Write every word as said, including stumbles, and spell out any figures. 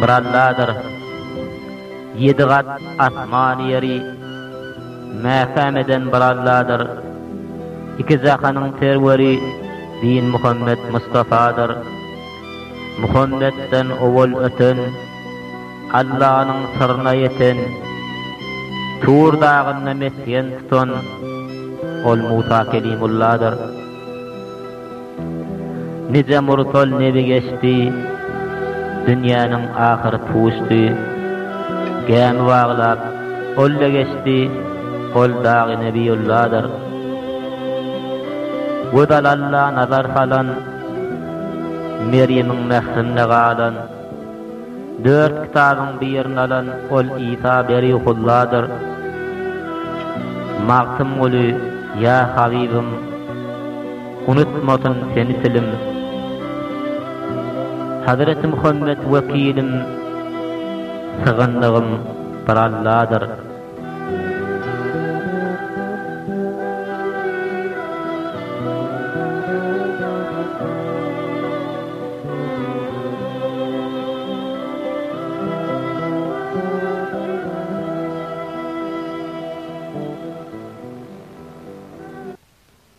bir Allahydyr. Yedi gat asman ýeri mähkam eden bir Allahydyr. İki zahanyň terweri din Muhammed Mustafadyr. Muhammedden owal öten, Allah'ın sırrına yeten, Tur dağına mesyen tutan ol Musa Kelimullah'dır. Nice mursal nebi geçti, dünyanın ahir puştu, gämi bağlap, olle geçti, ol dağı nebiyullah'dır. Vudal Allah nazar salan, Meryem'in mehrinne galan, dört kitabın birini alan ol İsa Berihullah'dır. Maqsım olu, ya Habibim, unutmasın seni tilim. Hazreti Muhammed vekilim, sığındığım bir Allah'dır.